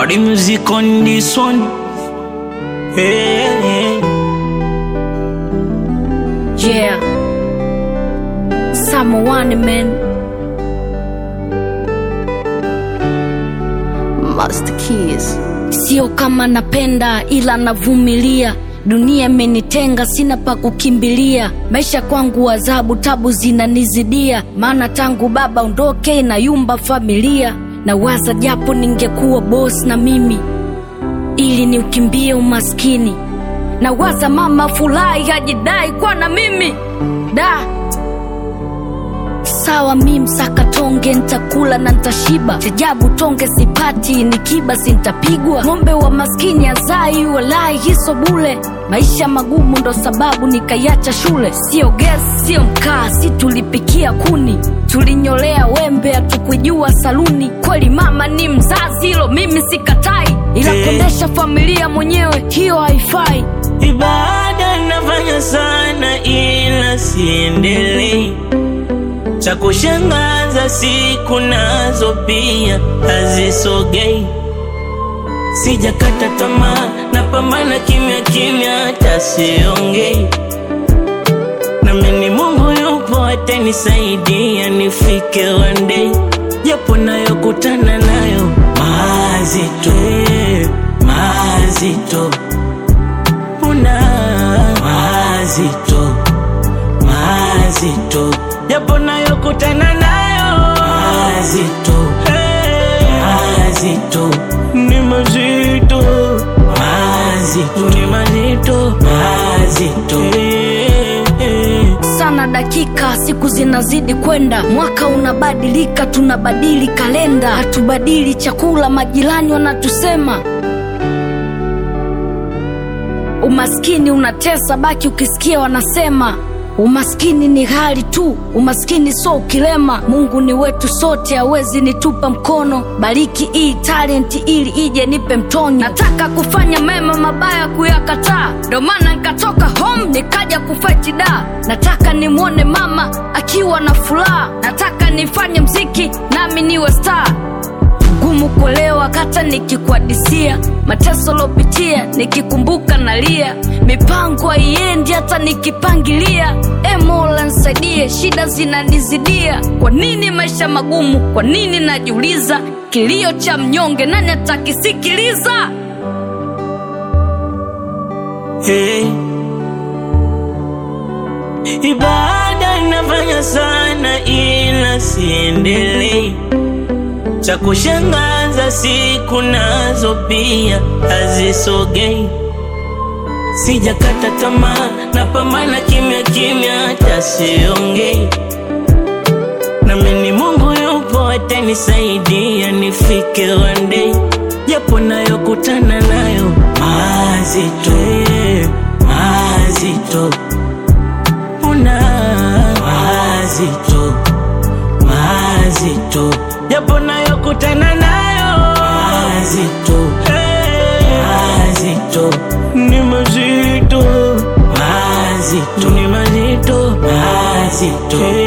All the music on this one. Hey. Yeah, someone man, Master Keys. Sio kama napenda ila navumilia. Dunia imenitenga sina pa kukimbilia. Maisha kwangu adhabu, tabu zinanizidia. Maana tangu baba ondoke na yumba familia. Na waza japo ningekuwa boss na mimi, ili ni ukimbie umaskini. Na waza mama furahi hajidai kwa na mimi. Sawa mimi msaka tonge nitakula na nitashiba. Chajabu tonge sipati nikiba sintapigwa. Ngombe wa maskini azai walai hiso bule. Maisha magumu ndo sababu nikayacha shule. Sio gas, sio mkaa, si tulipikia kuni. Tulinyolea wembe hatukujua saluni. Kweli mama ni mzazi hilo mimi sikatai. Ila kondesha familia mwenyewe hiyo haifai. Ibada nafanya sana ila siendelei. Cha kushangaza siku nazo pia hazisogei. Sijakata tamaa, napambana kimya kimya hata siongei. Na mimi Mungu yupo atanisaidia nifike one day. Japo nayokutana nayo mazito, mazito. Mazito, mazito. Japo nayokutana nayo mazito, mazito. Ni mazito, mazito. Ni mazito, mazito. Sana dakika siku zinazidi kwenda. Mwaka unabadilika tunabadili kalenda. Hatubadili chakula majirani wanatusema. Umaskini unatesa baki ukisikia wanasema. Umaskini ni hali tu, umaskini so kilema. Mungu ni wetu sote hawezi nitupa mkono. Bariki hii talent ili ije nipe mtonyo. Nataka kufanya mema mabaya kuyakataa. Ndo maana nikatoka home nikaja kufight da. Nataka nimuone mama akiwa na furaha. Nataka nifanye mziki nami niwe star. Gumu kuelewa kata nikikuadisia. Mateso lopitia nikikumbuka nalia. Mipango haiendi hata nikipangilia. Mola nisaidie shida zinanizidia. Kwa nini maisha magumu? Kwa nini najiuliza? Kilio cha mnyonge nani atakisikiliza? Hey. Ibada nafanya sana ila siendelei. Cha kushangaza siku nazo pia hazisogei. Sijakata tamaa, napambana kimya kimya hata siongei. Na mimi Mungu yupo atanisaidia nifike one day. Japo nayokutana nayo mazito, mazito. Mazito, mazito. Japo nayokutana nayo mazito, mazito. Ni mazito, mazito. Ni mazito, mazito.